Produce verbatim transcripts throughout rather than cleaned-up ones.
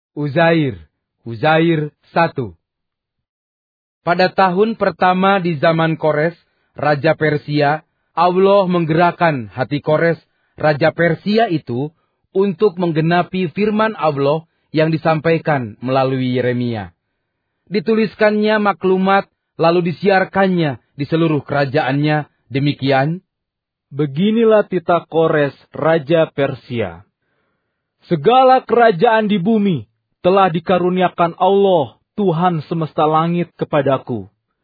Uzair, Uzair satu. Pada tahun pertama di zaman Kores, Raja Persia, Allah menggerakkan hati Kores, Raja Persia itu, untuk menggenapi firman Allah yang disampaikan melalui Yeremia. Dituliskannya maklumat, lalu disiarkannya di seluruh kerajaannya, demikian. Beginilah titah Kores, Raja Persia. Segala kerajaan di bumi telah dikaruniakan Allah, Tuhan semesta langit kepadaku.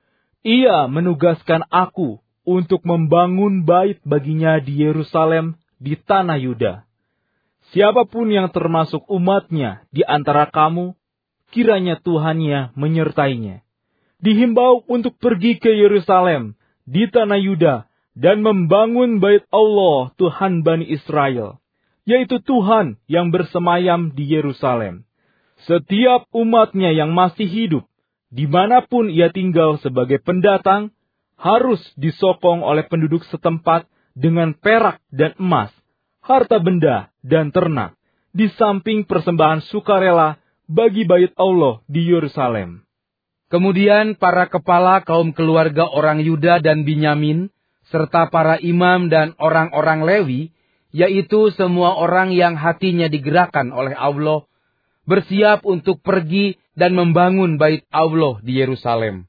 Ia menugaskan aku untuk membangun bait baginya di Yerusalem di tanah Yuda. Siapapun yang termasuk umatnya di antara kamu, kiranya Tuhannya menyertainya. Dihimbau untuk pergi ke Yerusalem di tanah Yuda dan membangun bait Allah Tuhan Bani Israel, yaitu Tuhan yang bersemayam di Yerusalem. Setiap umatnya yang masih hidup, dimanapun ia tinggal sebagai pendatang, harus disokong oleh penduduk setempat dengan perak dan emas, harta benda dan ternak, di samping persembahan sukarela bagi bait Allah di Yerusalem. Kemudian para kepala kaum keluarga orang Yuda dan Binyamin, serta para imam dan orang-orang Lewi, yaitu semua orang yang hatinya digerakkan oleh Allah, bersiap untuk pergi dan membangun bait Allah di Yerusalem.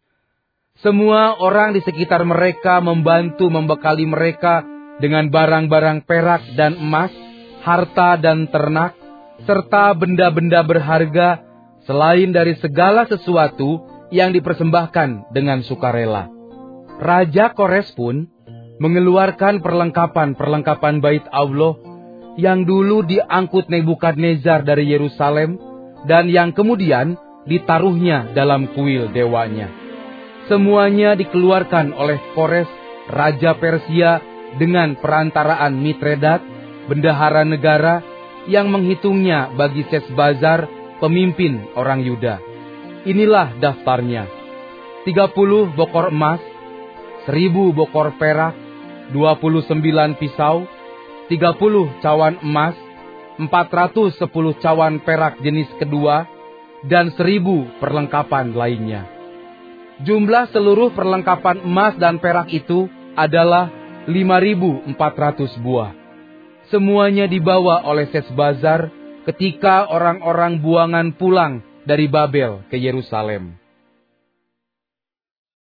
Semua orang di sekitar mereka membantu membekali mereka dengan barang-barang perak dan emas, harta dan ternak, serta benda-benda berharga, selain dari segala sesuatu yang dipersembahkan dengan sukarela. Raja Kores pun mengeluarkan perlengkapan-perlengkapan bait Allah yang dulu diangkut Nebukadnezar dari Yerusalem dan yang kemudian ditaruhnya dalam kuil dewanya. Semuanya dikeluarkan oleh Kores, Raja Persia, dengan perantaraan Mitredat, bendahara negara, yang menghitungnya bagi Sesbazar, pemimpin orang Yuda. Inilah daftarnya: tiga puluh bokor emas, seribu bokor perak, dua puluh sembilan pisau, tiga puluh cawan emas, empat ratus sepuluh cawan perak jenis kedua, dan seribu perlengkapan lainnya. Jumlah seluruh perlengkapan emas dan perak itu adalah lima ribu empat ratus buah. Semuanya dibawa oleh Sesbazar ketika orang-orang buangan pulang dari Babel ke Yerusalem.